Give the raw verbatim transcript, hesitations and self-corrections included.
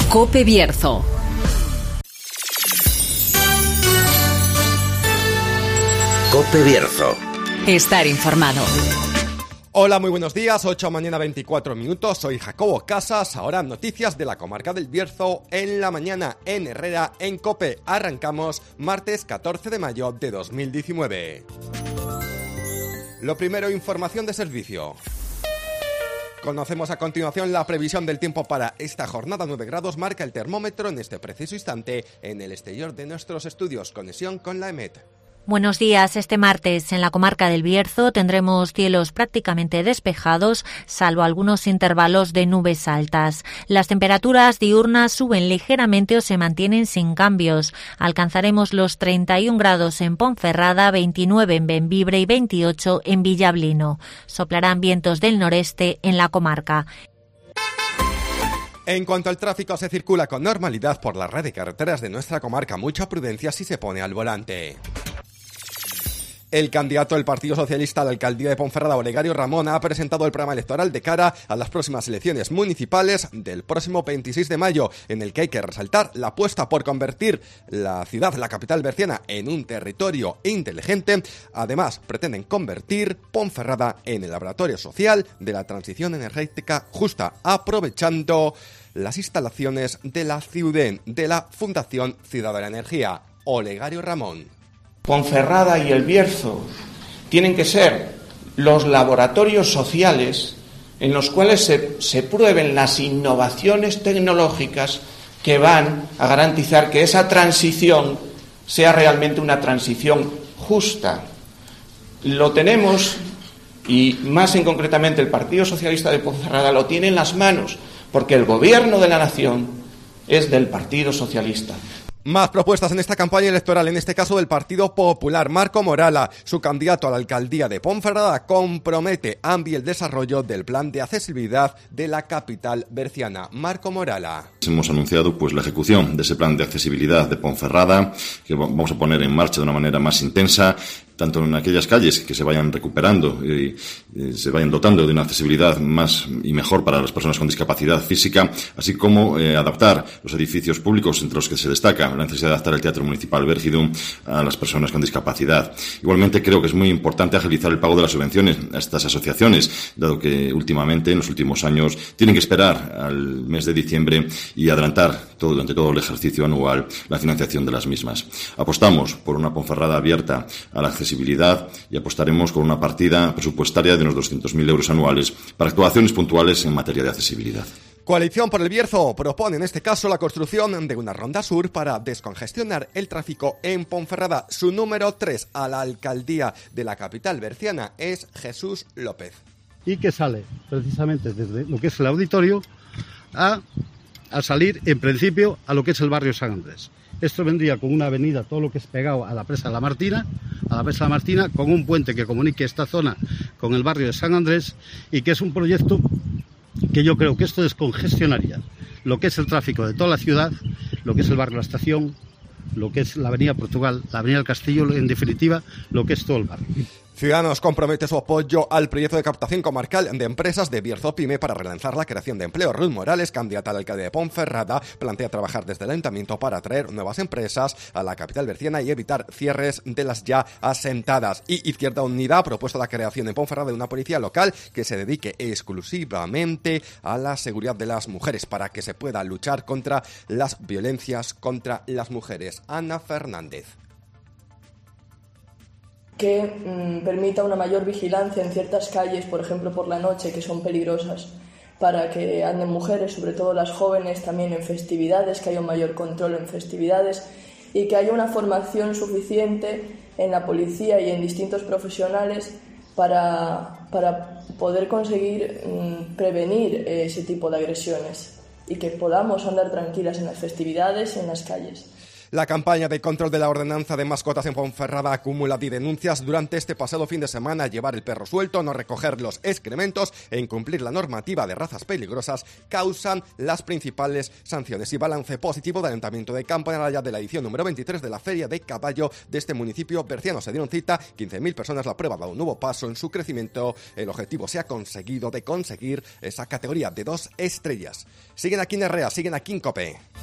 COPE Bierzo. COPE Bierzo. Estar informado. Hola, muy buenos días, ocho mañana veinticuatro minutos, soy Jacobo Casas, ahora noticias de la comarca del Bierzo en la mañana en Herrera en COPE. Arrancamos martes catorce de mayo de dos mil diecinueve. Lo primero, información de servicio. Conocemos a continuación la previsión del tiempo para esta jornada. nueve grados marca el termómetro en este preciso instante en el exterior de nuestros estudios. Conexión con la EMET. Buenos días. Este martes en la comarca del Bierzo tendremos cielos prácticamente despejados, salvo algunos intervalos de nubes altas. Las temperaturas diurnas suben ligeramente o se mantienen sin cambios. Alcanzaremos los treinta y un grados en Ponferrada, veintinueve en Bembibre y veintiocho en Villablino. Soplarán vientos del noreste en la comarca. En cuanto al tráfico, se circula con normalidad por la red de carreteras de nuestra comarca. Mucha prudencia si se pone al volante. El candidato del Partido Socialista a la alcaldía de Ponferrada, Olegario Ramón, ha presentado el programa electoral de cara a las próximas elecciones municipales del próximo veintiséis de mayo, en el que hay que resaltar la apuesta por convertir la ciudad, la capital berciana, en un territorio inteligente. Además, pretenden convertir Ponferrada en el laboratorio social de la transición energética justa, aprovechando las instalaciones de la CIUDEN, de la Fundación Ciudad de la Energía. Olegario Ramón. Ponferrada y el Bierzo tienen que ser los laboratorios sociales en los cuales se, se prueben las innovaciones tecnológicas que van a garantizar que esa transición sea realmente una transición justa. Lo tenemos, y más en concretamente el Partido Socialista de Ponferrada lo tiene en las manos, porque el gobierno de la nación es del Partido Socialista. Más propuestas en esta campaña electoral, en este caso del Partido Popular. Marco Morala, su candidato a la alcaldía de Ponferrada, compromete AMBI el desarrollo del plan de accesibilidad de la capital berciana. Marco Morala. Hemos anunciado pues la ejecución de ese plan de accesibilidad de Ponferrada, que vamos a poner en marcha de una manera más intensa, tanto en aquellas calles que se vayan recuperando y, y se vayan dotando de una accesibilidad más y mejor para las personas con discapacidad física, así como eh, adaptar los edificios públicos entre los que se destaca la necesidad de adaptar el Teatro Municipal Bergidum a las personas con discapacidad. Igualmente creo que es muy importante agilizar el pago de las subvenciones a estas asociaciones, dado que últimamente, en los últimos años, tienen que esperar al mes de diciembre y adelantar todo, durante todo el ejercicio anual la financiación de las mismas. Apostamos por una Ponferrada abierta a la accesibilidad y apostaremos con una partida presupuestaria de unos doscientos mil euros anuales para actuaciones puntuales en materia de accesibilidad. Coalición por el Bierzo propone en este caso la construcción de una ronda sur para descongestionar el tráfico en Ponferrada. Su número tres a la alcaldía de la capital berciana es Jesús López. Y que sale precisamente desde lo que es el auditorio a, a salir en principio a lo que es el barrio San Andrés. Esto vendría con una avenida, todo lo que es pegado a la presa de la Martina, a la presa de la Martina, con un puente que comunique esta zona con el barrio de San Andrés, y que es un proyecto que yo creo que esto descongestionaría lo que es el tráfico de toda la ciudad, lo que es el barrio La Estación, lo que es la avenida Portugal, la avenida El Castillo, en definitiva, lo que es todo el barrio. Ciudadanos compromete su apoyo al proyecto de captación comarcal de empresas de Bierzo Pyme para relanzar la creación de empleo. Ruth Morales, candidata al alcalde de Ponferrada, plantea trabajar desde el ayuntamiento para atraer nuevas empresas a la capital berciana y evitar cierres de las ya asentadas. Y Izquierda Unida ha propuesto la creación en Ponferrada de una policía local que se dedique exclusivamente a la seguridad de las mujeres para que se pueda luchar contra las violencias contra las mujeres. Ana Fernández. Que mmm, permita una mayor vigilancia en ciertas calles, por ejemplo por la noche, que son peligrosas, para que anden mujeres, sobre todo las jóvenes, también en festividades, que haya un mayor control en festividades y que haya una formación suficiente en la policía y en distintos profesionales para, para poder conseguir mmm, prevenir ese tipo de agresiones y que podamos andar tranquilas en las festividades y en las calles. La campaña de control de la ordenanza de mascotas en Ponferrada acumula denuncias durante este pasado fin de semana. Llevar el perro suelto, no recoger los excrementos e incumplir la normativa de razas peligrosas causan las principales sanciones. Y balance positivo del Ayuntamiento de Campanaraya de la edición número veintitrés de la Feria de Caballo de este municipio berciano. Se dieron cita quince mil personas, la prueba da un nuevo paso en su crecimiento. El objetivo se ha conseguido de conseguir esa categoría de dos estrellas. Siguen aquí en Herrea, siguen aquí en COPE.